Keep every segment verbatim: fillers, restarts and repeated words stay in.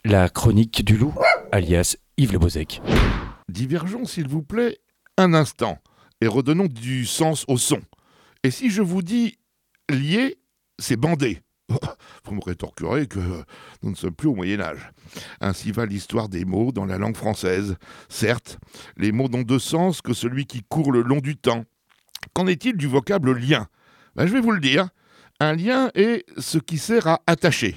La chronique du loup, alias Yves Le Bozec. Divergeons, s'il vous plaît, un instant, et redonnons du sens au son. Et si je vous dis lier, c'est bander. Vous me rétorquerez que nous ne sommes plus au Moyen-Âge. Ainsi va l'histoire des mots dans la langue française. Certes, les mots n'ont de sens que celui qui court le long du temps. Qu'en est-il du vocable lien ? Ben, je vais vous le dire. Un lien est ce qui sert à attacher.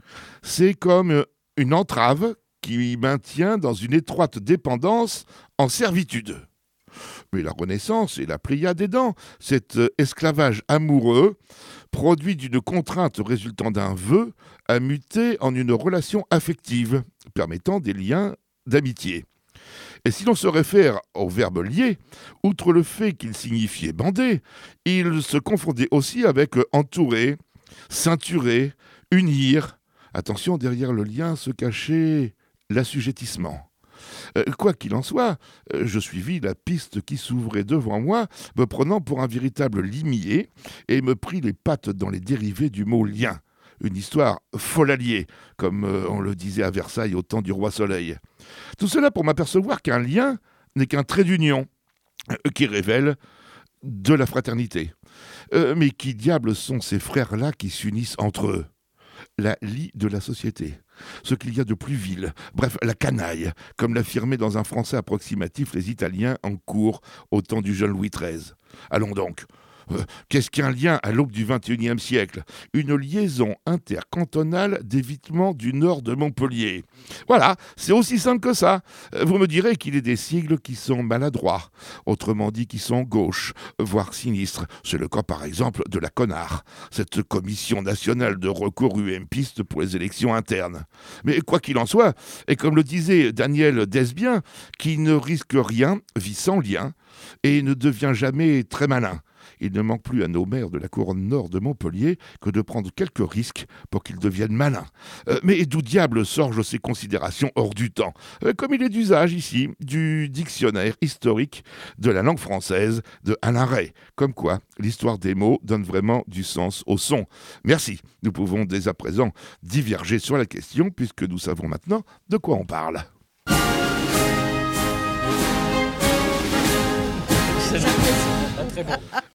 C'est comme une entrave qui maintient dans une étroite dépendance en servitude. Mais la Renaissance et la Pléiade aidant, cet esclavage amoureux, produit d'une contrainte résultant d'un vœu, a muté en une relation affective, permettant des liens d'amitié. Et si l'on se réfère au verbe lier, outre le fait qu'il signifiait bander, il se confondait aussi avec entourer, ceinturer, unir. Attention, derrière le lien se cachait l'assujettissement. Euh, quoi qu'il en soit, euh, je suivis la piste qui s'ouvrait devant moi, me prenant pour un véritable limier, et me pris les pattes dans les dérivés du mot lien. Une histoire folalier, comme euh, on le disait à Versailles au temps du roi Soleil. Tout cela pour m'apercevoir qu'un lien n'est qu'un trait d'union, euh, qui révèle de la fraternité. Euh, mais qui diable sont ces frères-là qui s'unissent entre eux ? La lie de la société, ce qu'il y a de plus vil, bref, la canaille, comme l'affirmaient dans un français approximatif les Italiens en cours au temps du jeune Louis treize. Allons donc, euh, qu'est-ce qu'un lien à l'aube du vingt et unième siècle ? Une liaison intercantonale d'évitement du nord de Montpellier. Voilà, c'est aussi simple que ça. Vous me direz qu'il est des sigles qui sont maladroits, autrement dit qui sont gauches, voire sinistres. C'est le cas par exemple de la CONAR, cette commission nationale de recours U M P pour les élections internes. Mais quoi qu'il en soit, et comme le disait Daniel Desbiens, qui ne risque rien vit sans lien et ne devient jamais très malin. Il ne manque plus à nos maires de la couronne nord de Montpellier que de prendre quelques risques pour qu'ils deviennent malins. Euh, mais d'où diable sorgent ces considérations hors du temps, euh, comme il est d'usage ici, du dictionnaire historique de la langue française de Alain Rey. Comme quoi, l'histoire des mots donne vraiment du sens au son. Merci. Nous pouvons dès à présent diverger sur la question puisque nous savons maintenant de quoi on parle. C'est très bon.